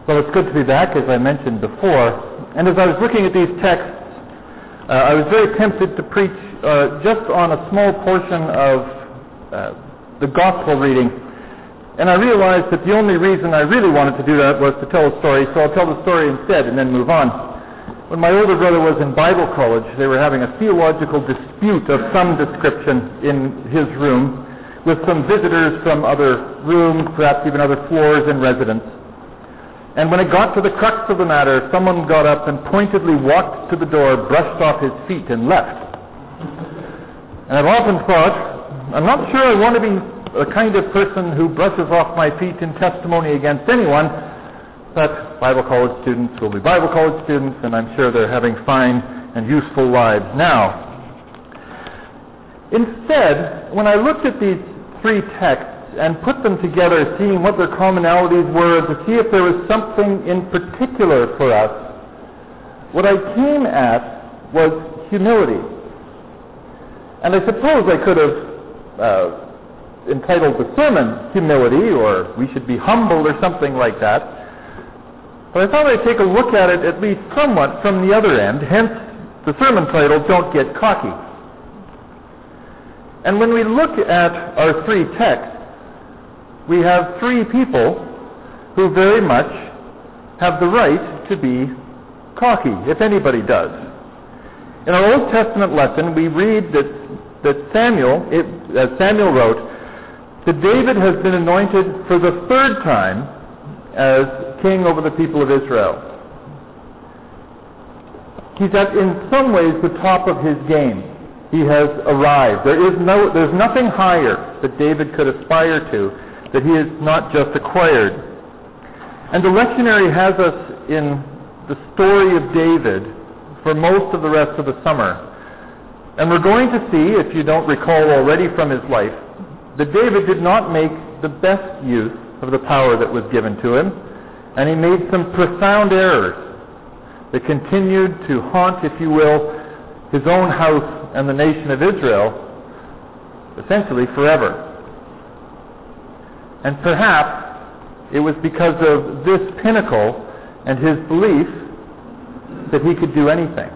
Well, it's good to be back, as I mentioned before. And as I was looking at these texts, I was very tempted to preach just on a small portion of the gospel reading. And I realized that the only reason I really wanted to do that was to tell a story, so I'll tell the story instead and then move on. When my older brother was in Bible college, they were having a theological dispute of some description in his room with some visitors from other rooms, perhaps even other floors in residence. And when it got to the crux of the matter, someone got up and pointedly walked to the door, brushed off his feet, and left. And I've often thought, I'm not sure I want to be the kind of person who brushes off my feet in testimony against anyone, but Bible college students will be Bible college students, and I'm sure they're having fine and useful lives now. Instead, when I looked at these three texts, and put them together, seeing what their commonalities were, to see if there was something in particular for us, what I came at was humility. And I suppose I could have entitled the sermon Humility, or We Should Be Humble, or something like that. But I thought I'd take a look at it at least somewhat from the other end, hence the sermon title, Don't Get Cocky. And when we look at our three texts, we have three people who very much have the right to be cocky, if anybody does. In our Old Testament lesson, we read that Samuel, as Samuel wrote, that David has been anointed for the third time as king over the people of Israel. He's at, in some ways, the top of his game. He has arrived. There's nothing higher that David could aspire to that he has not just acquired. And the lectionary has us in the story of David for most of the rest of the summer. And we're going to see, if you don't recall already from his life, that David did not make the best use of the power that was given to him, and he made some profound errors that continued to haunt, if you will, his own house and the nation of Israel, essentially forever. And perhaps it was because of this pinnacle and his belief that he could do anything.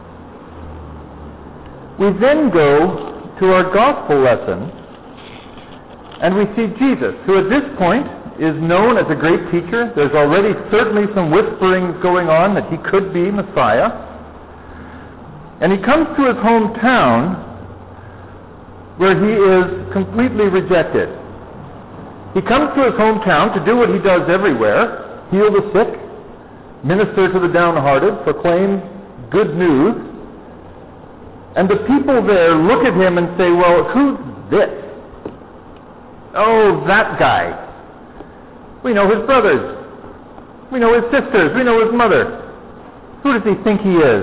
We then go to our gospel lesson, and we see Jesus, who at this point is known as a great teacher. There's already certainly some whisperings going on that he could be Messiah. And he comes to his hometown where he is completely rejected. He comes to his hometown to do what he does everywhere, heal the sick, minister to the downhearted, proclaim good news. And the people there look at him and say, well, who's this? Oh, that guy. We know his brothers. We know his sisters. We know his mother. Who does he think he is?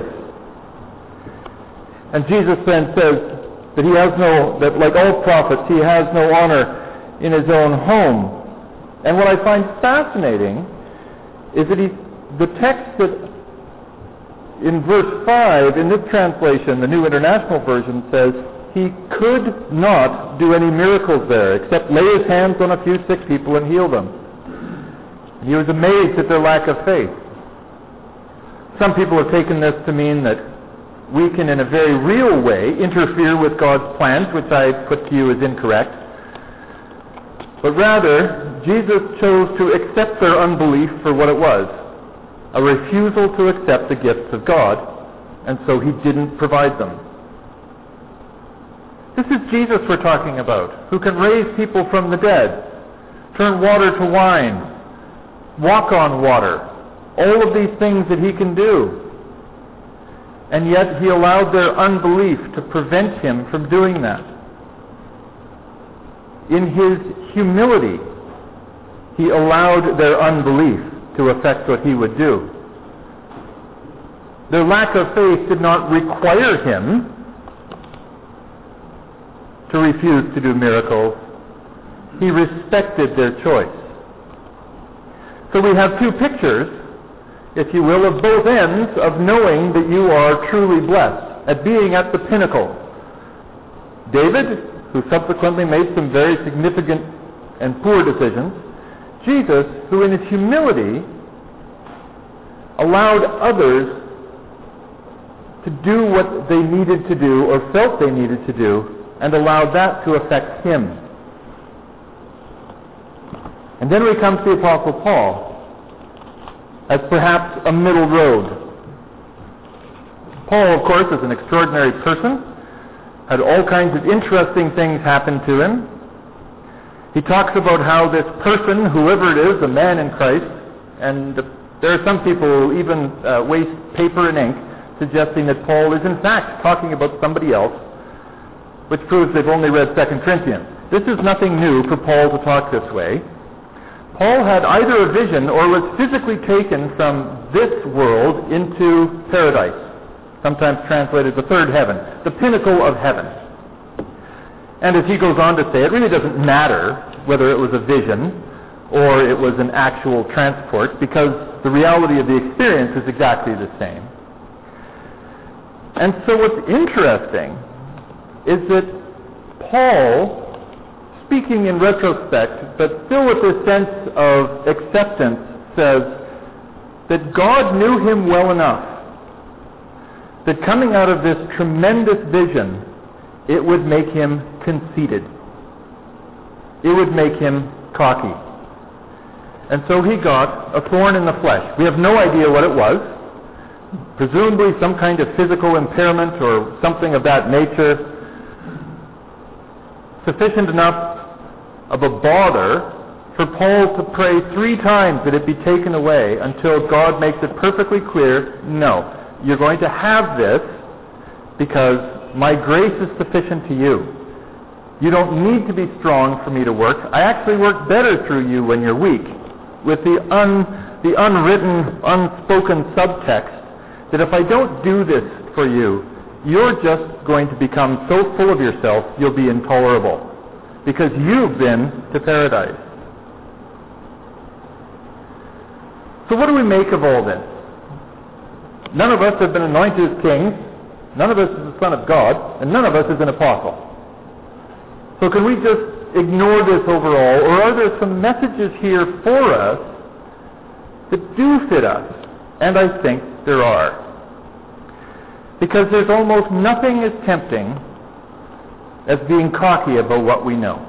And Jesus then says that that like all prophets, he has no honor in his own home. And what I find fascinating is that the text that in verse 5, in this translation, the New International Version, says, he could not do any miracles there, except lay his hands on a few sick people and heal them. And he was amazed at their lack of faith. Some people have taken this to mean that we can, in a very real way, interfere with God's plans, which I put to you as incorrect. But rather, Jesus chose to accept their unbelief for what it was, a refusal to accept the gifts of God, and so he didn't provide them. This is Jesus we're talking about, who can raise people from the dead, turn water to wine, walk on water, all of these things that he can do. And yet he allowed their unbelief to prevent him from doing that. In his humility, he allowed their unbelief to affect what he would do. Their lack of faith did not require him to refuse to do miracles. He respected their choice. So we have two pictures, if you will, of both ends of knowing that you are truly blessed, at being at the pinnacle. David, who subsequently made some very significant and poor decisions. Jesus, who in his humility allowed others to do what they needed to do or felt they needed to do, and allowed that to affect him. And then we come to the Apostle Paul as perhaps a middle road. Paul, of course, is an extraordinary person, had all kinds of interesting things happen to him. He talks about how this person, whoever it is, a man in Christ, and there are some people who even waste paper and ink suggesting that Paul is in fact talking about somebody else, which proves they've only read 2 Corinthians. This is nothing new for Paul to talk this way. Paul had either a vision or was physically taken from this world into paradise, sometimes translated the third heaven, the pinnacle of heaven. And as he goes on to say, it really doesn't matter whether it was a vision or it was an actual transport, because the reality of the experience is exactly the same. And so what's interesting is that Paul, speaking in retrospect, but still with this sense of acceptance, says that God knew him well enough that coming out of this tremendous vision, it would make him conceited. It would make him cocky. And so he got a thorn in the flesh. We have no idea what it was. Presumably some kind of physical impairment or something of that nature. Sufficient enough of a bother for Paul to pray 3 times that it be taken away until God makes it perfectly clear, no, you're going to have this because my grace is sufficient to you. You don't need to be strong for me to work. I actually work better through you when you're weak, with the unwritten, unspoken subtext that if I don't do this for you, you're just going to become so full of yourself you'll be intolerable because you've been to paradise. So what do we make of all this? None of us have been anointed as kings, none of us is the Son of God, and none of us is an apostle. So can we just ignore this overall, or are there some messages here for us that do fit us? And I think there are. Because there's almost nothing as tempting as being cocky about what we know.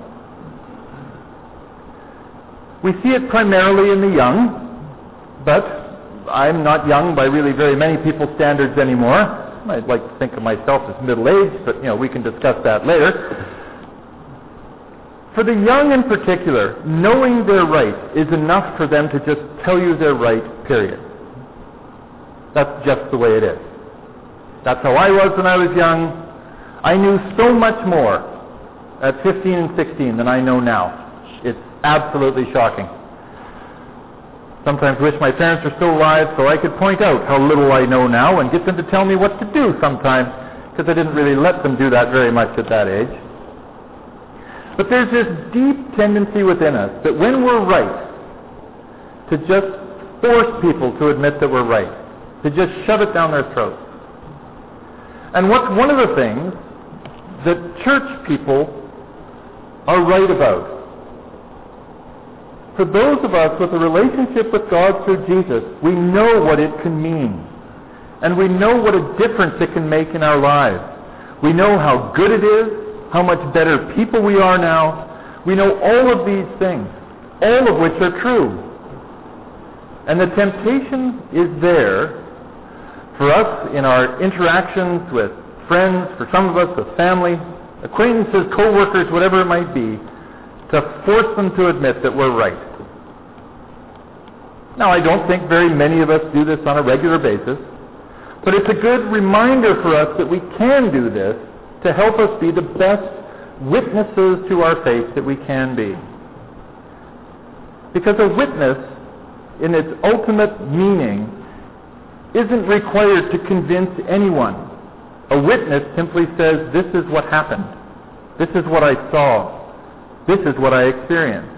We see it primarily in the young, but I'm not young by really very many people's standards anymore. I'd like to think of myself as middle-aged, but we can discuss that later. For the young in particular, knowing their right is enough for them to just tell you they're right, period. That's just the way it is. That's how I was when I was young. I knew so much more at 15 and 16 than I know now. It's absolutely shocking. Sometimes wish my parents were still alive so I could point out how little I know now and get them to tell me what to do sometimes, because I didn't really let them do that very much at that age. But there's this deep tendency within us that when we're right, to just force people to admit that we're right, to just shove it down their throats. And what's one of the things that church people are right about? For those of us with a relationship with God through Jesus, we know what it can mean. And we know what a difference it can make in our lives. We know how good it is, how much better people we are now. We know all of these things, all of which are true. And the temptation is there for us in our interactions with friends, for some of us with family, acquaintances, co-workers, whatever it might be, to force them to admit that we're right. Now, I don't think very many of us do this on a regular basis, but it's a good reminder for us that we can do this to help us be the best witnesses to our faith that we can be. Because a witness, in its ultimate meaning, isn't required to convince anyone. A witness simply says, this is what happened. This is what I saw. This is what I experienced.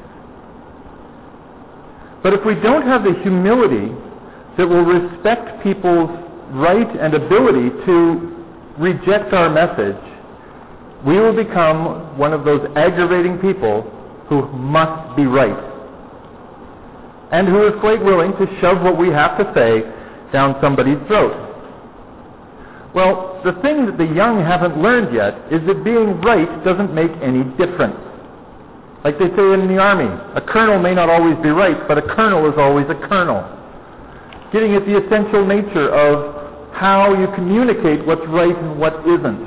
But if we don't have the humility that will respect people's right and ability to reject our message, we will become one of those aggravating people who must be right, and who is quite willing to shove what we have to say down somebody's throat. Well, the thing that the young haven't learned yet is that being right doesn't make any difference. Like they say in the army, a colonel may not always be right, but a colonel is always a colonel. Getting at the essential nature of how you communicate what's right and what isn't.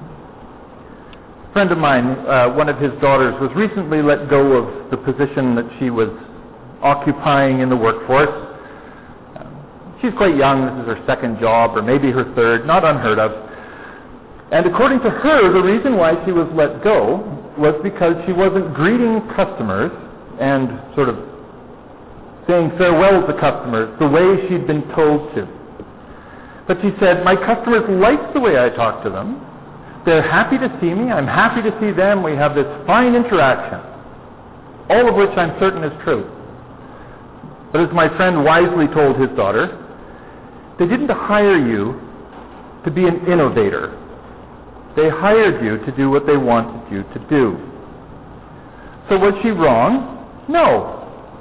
A friend of mine, one of his daughters, was recently let go of the position that she was occupying in the workforce. She's quite young. This is her second job, or maybe her third, not unheard of. And according to her, the reason why she was let go was because she wasn't greeting customers and sort of saying farewell to customers the way she'd been told to. But she said, my customers like the way I talk to them. They're happy to see me. I'm happy to see them. We have this fine interaction, all of which I'm certain is true. But as my friend wisely told his daughter, they didn't hire you to be an innovator. They hired you to do what they wanted you to do. So was she wrong? No.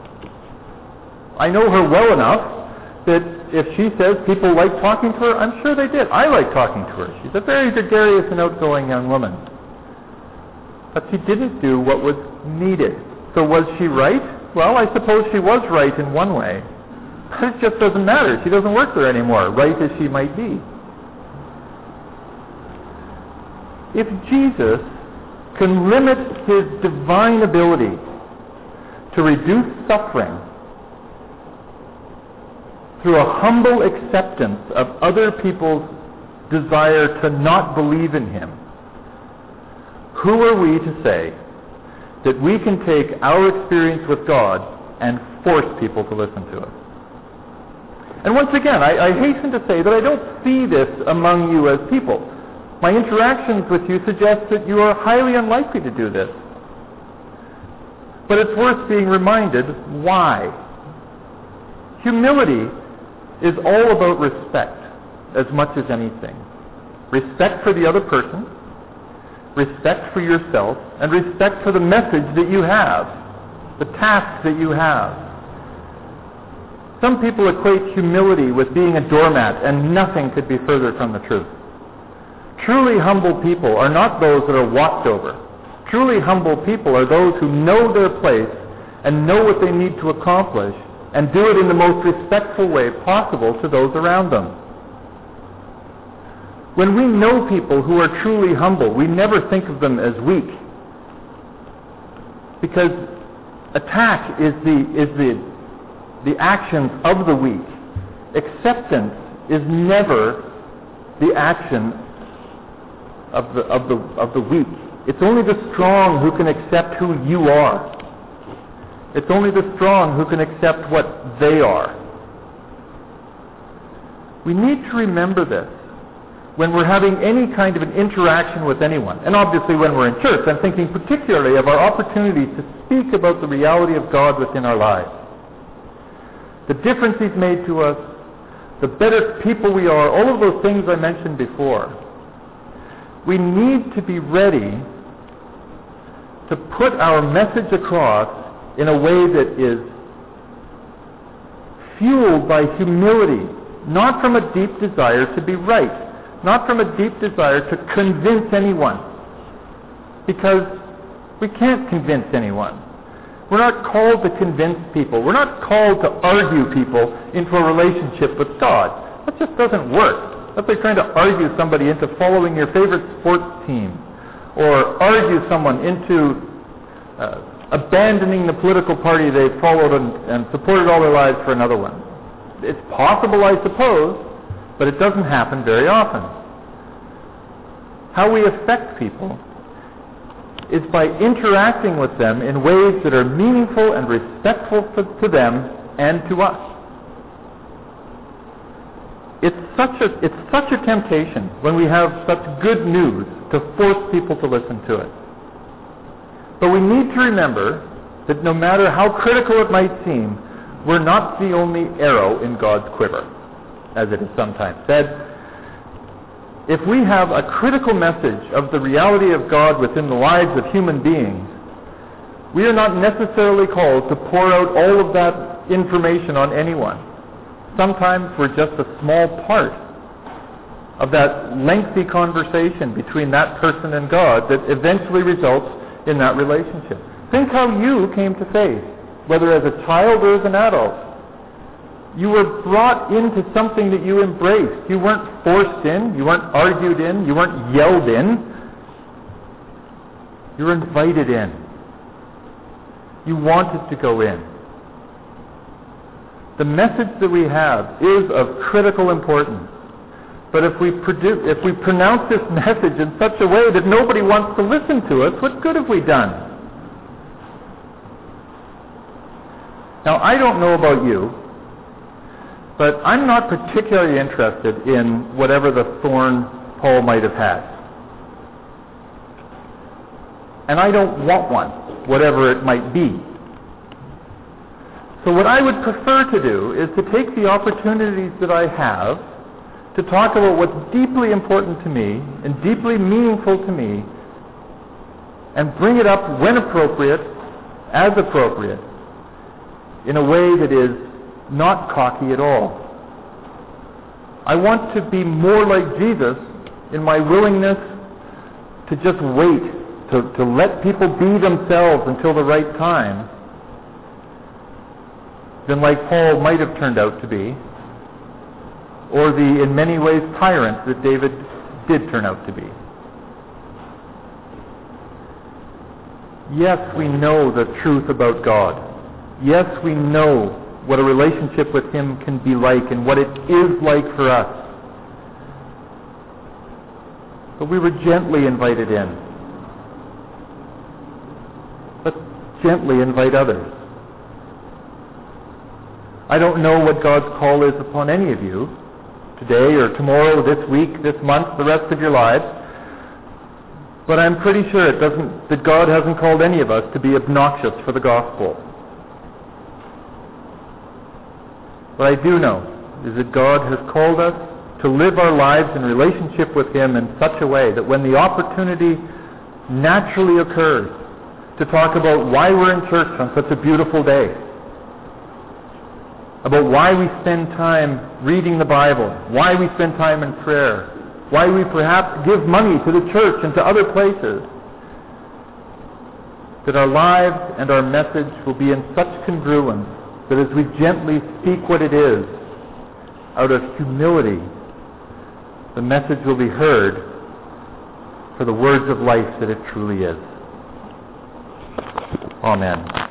I know her well enough that if she says people like talking to her, I'm sure they did. I like talking to her. She's a very gregarious and outgoing young woman. But she didn't do what was needed. So was she right? Well, I suppose she was right in one way. But it just doesn't matter. She doesn't work there anymore, right as she might be. If Jesus can limit his divine ability to reduce suffering through a humble acceptance of other people's desire to not believe in him, who are we to say that we can take our experience with God and force people to listen to it? And once again, I hasten to say that I don't see this among you as people. My interactions with you suggest that you are highly unlikely to do this. But it's worth being reminded why. Humility is all about respect as much as anything. Respect for the other person, respect for yourself, and respect for the message that you have, the task that you have. Some people equate humility with being a doormat, and nothing could be further from the truth. Truly humble people are not those that are walked over. Truly humble people are those who know their place and know what they need to accomplish and do it in the most respectful way possible to those around them. When we know people who are truly humble, we never think of them as weak, because attack is the actions of the weak. Acceptance is never the action of the weak. It's only the strong who can accept who you are. It's only the strong who can accept what they are. We need to remember this when we're having any kind of an interaction with anyone. And obviously when we're in church, I'm thinking particularly of our opportunities to speak about the reality of God within our lives. The difference he's made to us, the better people we are, all of those things I mentioned before. We need to be ready to put our message across in a way that is fueled by humility, not from a deep desire to be right, not from a deep desire to convince anyone, because we can't convince anyone. We're not called to convince people. We're not called to argue people into a relationship with God. That just doesn't work. That's like trying to argue somebody into following your favorite sports team, or argue someone into abandoning the political party they've followed and supported all their lives for another one. It's possible, I suppose, but it doesn't happen very often. How we affect people is by interacting with them in ways that are meaningful and respectful to them and to us. It's such a temptation when we have such good news to force people to listen to it. But we need to remember that no matter how critical it might seem, we're not the only arrow in God's quiver, as it is sometimes said. If we have a critical message of the reality of God within the lives of human beings, we are not necessarily called to pour out all of that information on anyone. Sometimes we're just a small part of that lengthy conversation between that person and God that eventually results in that relationship. Think how you came to faith, whether as a child or as an adult. You were brought into something that you embraced. You weren't forced in. You weren't argued in. You weren't yelled in. You were invited in. You wanted to go in. The message that we have is of critical importance. But if we pronounce this message in such a way that nobody wants to listen to us, what good have we done? Now, I don't know about you, but I'm not particularly interested in whatever the thorn Paul might have had. And I don't want one, whatever it might be. So what I would prefer to do is to take the opportunities that I have to talk about what's deeply important to me and deeply meaningful to me and bring it up when appropriate, as appropriate, in a way that is not cocky at all. I want to be more like Jesus in my willingness to just wait, to let people be themselves until the right time, than like Paul might have turned out to be, or the, in many ways, tyrant that David did turn out to be. Yes, we know the truth about God. Yes, we know what a relationship with Him can be like and what it is like for us. But we were gently invited in. Let's gently invite others. I don't know what God's call is upon any of you, today or tomorrow, this week, this month, the rest of your lives. But I'm pretty sure that God hasn't called any of us to be obnoxious for the gospel. What I do know is that God has called us to live our lives in relationship with Him in such a way that when the opportunity naturally occurs to talk about why we're in church on such a beautiful day, about why we spend time reading the Bible, why we spend time in prayer, why we perhaps give money to the church and to other places, that our lives and our message will be in such congruence that as we gently speak what it is, out of humility, the message will be heard for the words of life that it truly is. Amen.